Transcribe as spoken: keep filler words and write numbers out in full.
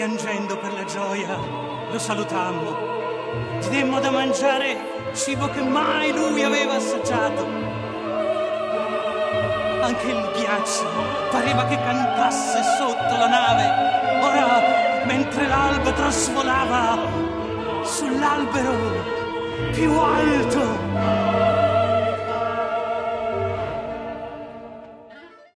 piangendo per la gioia, lo salutammo. Gli demmo da mangiare cibo che mai lui aveva assaggiato. Anche il ghiaccio pareva che cantasse sotto la nave. Ora, mentre l'albatros volava sull'albero più alto,